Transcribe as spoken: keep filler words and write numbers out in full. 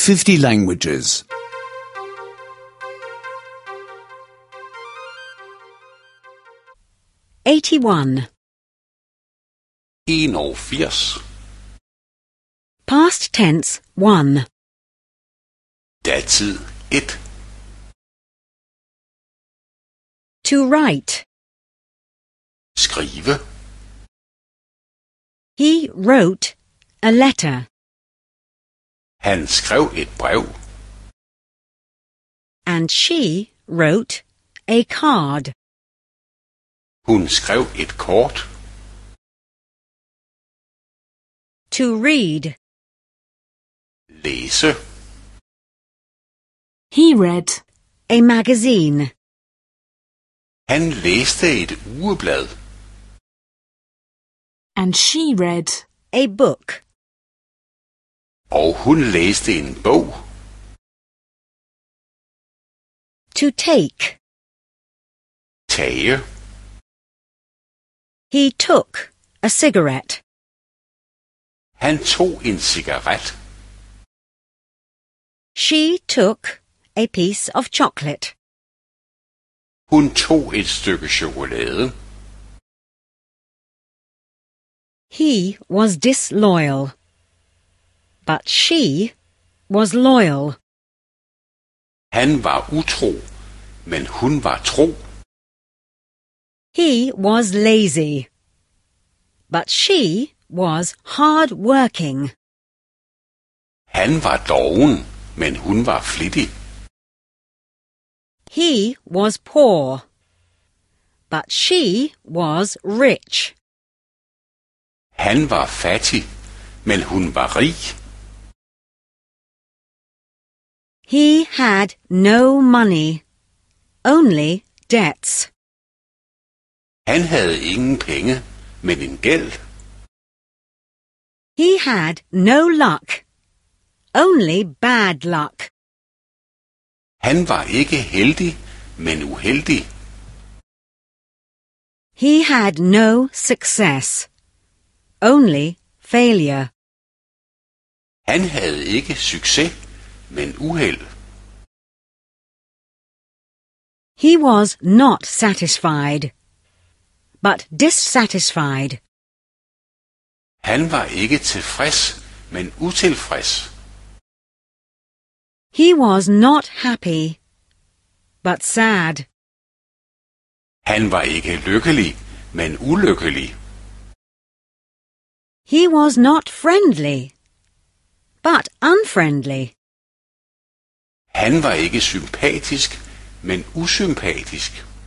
fifty languages. eighty-one. enogfirs. Past tense one. Datid et. To write. Skrive. He wrote a letter. Han skrev et brev. And she wrote a card. Hun skrev et kort. To read. Læse. He read a magazine. Han læste et ugeblad. And she read a book. Og hun læste en bog. To take. Tage. He took a cigarette. Han tog en cigaret. She took a piece of chocolate. Hun tog et stykke chokolade. He was disloyal. But she was loyal. Han var utro, men hun var tro. He was lazy. But she was hard-working. Han var doven, men hun var flittig. He was poor. But she was rich. Han var fattig, men hun var rig. He had no money, only debts. Han havde ingen penge, men en gæld. He had no luck, only bad luck. Han var ikke heldig, men uheldig. He had no success, only failure. Han havde ikke succes, men uheld. He was not satisfied, but dissatisfied. Han var ikke tilfreds, men utilfreds. He was not happy, but sad. Han var ikke lykkelig, men ulykkelig. He was not friendly, but unfriendly. Han var ikke sympatisk, men usympatisk.